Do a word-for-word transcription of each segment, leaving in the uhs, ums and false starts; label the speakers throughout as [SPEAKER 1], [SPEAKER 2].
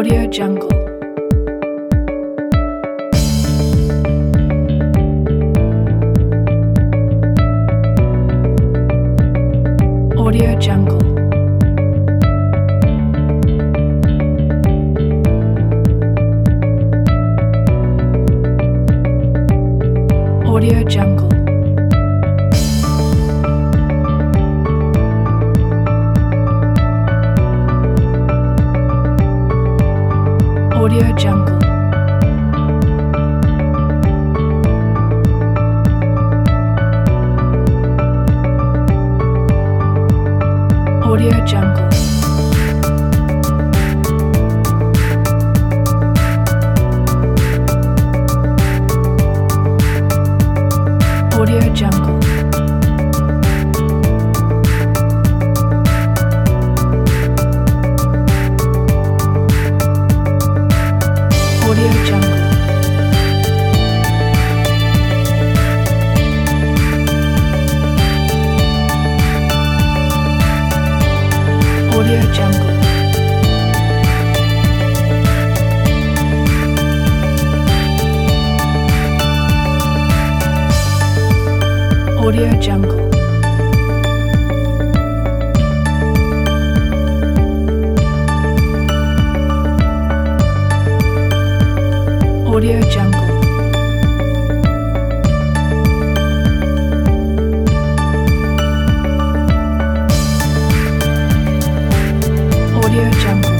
[SPEAKER 1] Audio Jungle. Audio Jungle. Audio Jungle. Audio Jungle. Audio Jungle. Audio Jungle. Audio Jungle. Audio Jungle. Audio Jungle. Audio Jungle. Audio Jungle.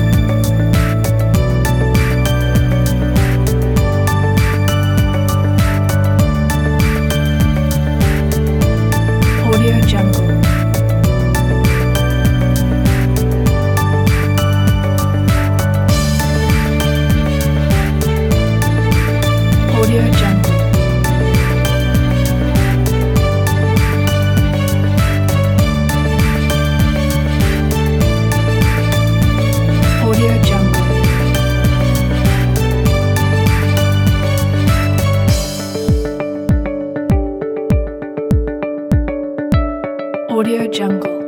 [SPEAKER 1] Audio Jungle. Audio Jungle. Audio Jungle. Audio Jungle.